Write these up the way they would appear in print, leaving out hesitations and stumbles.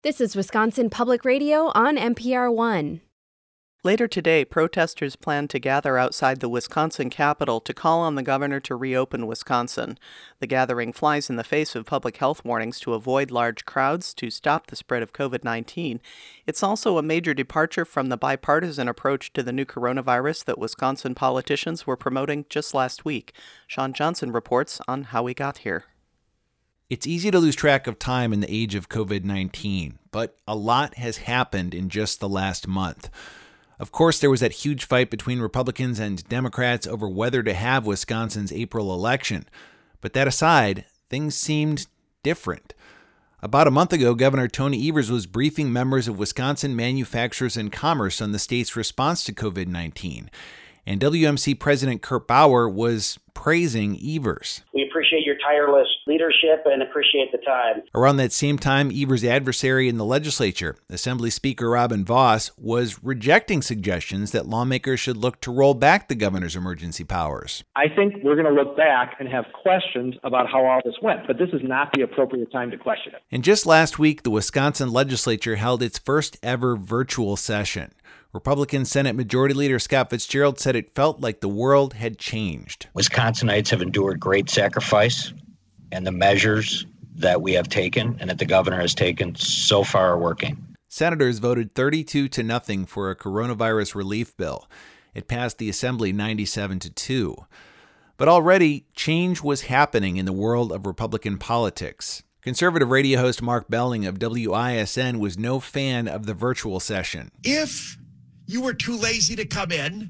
This is Wisconsin Public Radio on NPR One. Later today, protesters plan to gather outside the Wisconsin Capitol to call on the governor to reopen Wisconsin. The gathering flies in the face of public health warnings to avoid large crowds to stop the spread of COVID-19. It's also a major departure from the bipartisan approach to the new coronavirus that Wisconsin politicians were promoting just last week. Sean Johnson reports on how we got here. It's easy to lose track of time in the age of COVID-19, but a lot has happened in just the last month. Of course, there was that huge fight between Republicans and Democrats over whether to have Wisconsin's April election. But that aside, things seemed different. About a month ago, Governor Tony Evers was briefing members of Wisconsin Manufacturers and Commerce on the state's response to COVID-19. And WMC President Kurt Bauer was praising Evers. We appreciate your tireless leadership and appreciate the time. Around that same time, Evers' adversary in the legislature, Assembly Speaker Robin Vos, was rejecting suggestions that lawmakers should look to roll back the governor's emergency powers. I think we're going to look back and have questions about how all this went, but this is not the appropriate time to question it. And just last week, the Wisconsin legislature held its first ever virtual session. Republican Senate Majority Leader Scott Fitzgerald said it felt like the world had changed. Wisconsinites have endured great sacrifice, and the measures that we have taken and that the governor has taken so far are working. Senators voted 32-0 for a coronavirus relief bill. It passed the Assembly 97-2. But already, change was happening in the world of Republican politics. Conservative radio host Mark Belling of WISN was no fan of the virtual session. If you were too lazy to come in,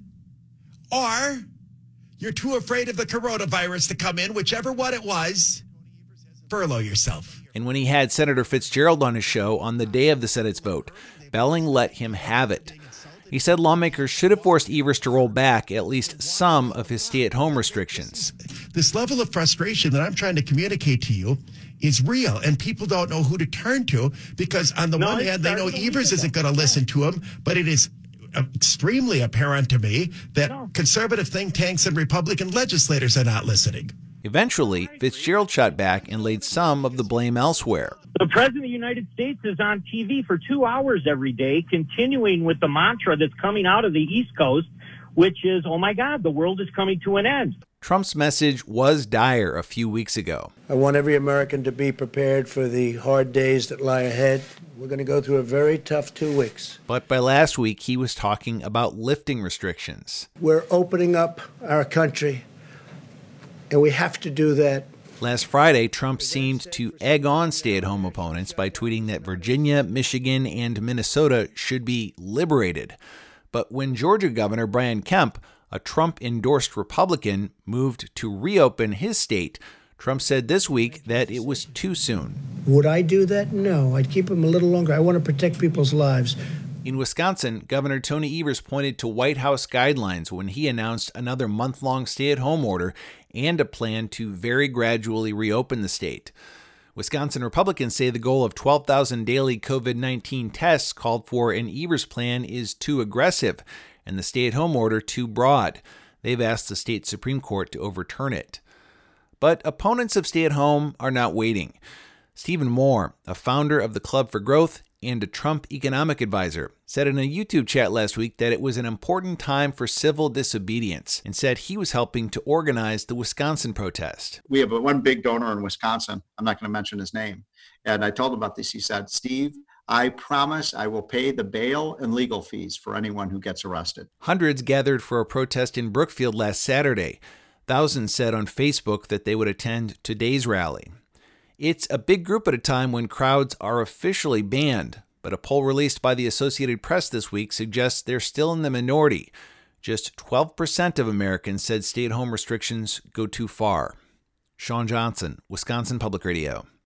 or you're too afraid of the coronavirus to come in, whichever one it was, furlough yourself. And when he had Senator Fitzgerald on his show on the day of the Senate's vote, Belling let him have it. He said lawmakers should have forced Evers to roll back at least some of his stay-at-home restrictions. This level of frustration that I'm trying to communicate to you is real, and people don't know who to turn to because on the one hand, they know Evers isn't going to listen to him, but it is extremely apparent to me that conservative think tanks and Republican legislators are not listening. Eventually, Fitzgerald shot back and laid some of the blame elsewhere. The President of the United States is on TV for 2 hours every day, continuing with the mantra that's coming out of the East Coast, which is, oh my God, the world is coming to an end. Trump's message was dire a few weeks ago. I want every American to be prepared for the hard days that lie ahead. We're going to go through a very tough 2 weeks. But by last week, he was talking about lifting restrictions. We're opening up our country, and we have to do that. Last Friday, Trump seemed to egg on stay-at-home opponents by tweeting that Virginia, Michigan, and Minnesota should be liberated. But when Georgia Governor Brian Kemp, a Trump-endorsed Republican, moved to reopen his state, Trump said this week that it was too soon. Would I do that? No. I'd keep them a little longer. I want to protect people's lives. In Wisconsin, Governor Tony Evers pointed to White House guidelines when he announced another month-long stay-at-home order and a plan to very gradually reopen the state. Wisconsin Republicans say the goal of 12,000 daily COVID-19 tests called for in Evers' plan is too aggressive and the stay-at-home order too broad. They've asked the state Supreme Court to overturn it. But opponents of stay-at-home are not waiting. Stephen Moore, a founder of the Club for Growth and a Trump economic advisor, said in a YouTube chat last week that it was an important time for civil disobedience and said he was helping to organize the Wisconsin protest. We have one big donor in Wisconsin. I'm not going to mention his name. And I told him about this. He said, Steve, I promise I will pay the bail and legal fees for anyone who gets arrested. Hundreds gathered for a protest in Brookfield last Saturday. Thousands said on Facebook that they would attend today's rally. It's a big group at a time when crowds are officially banned, but a poll released by the Associated Press this week suggests they're still in the minority. Just 12% of Americans said stay-at-home restrictions go too far. Sean Johnson, Wisconsin Public Radio.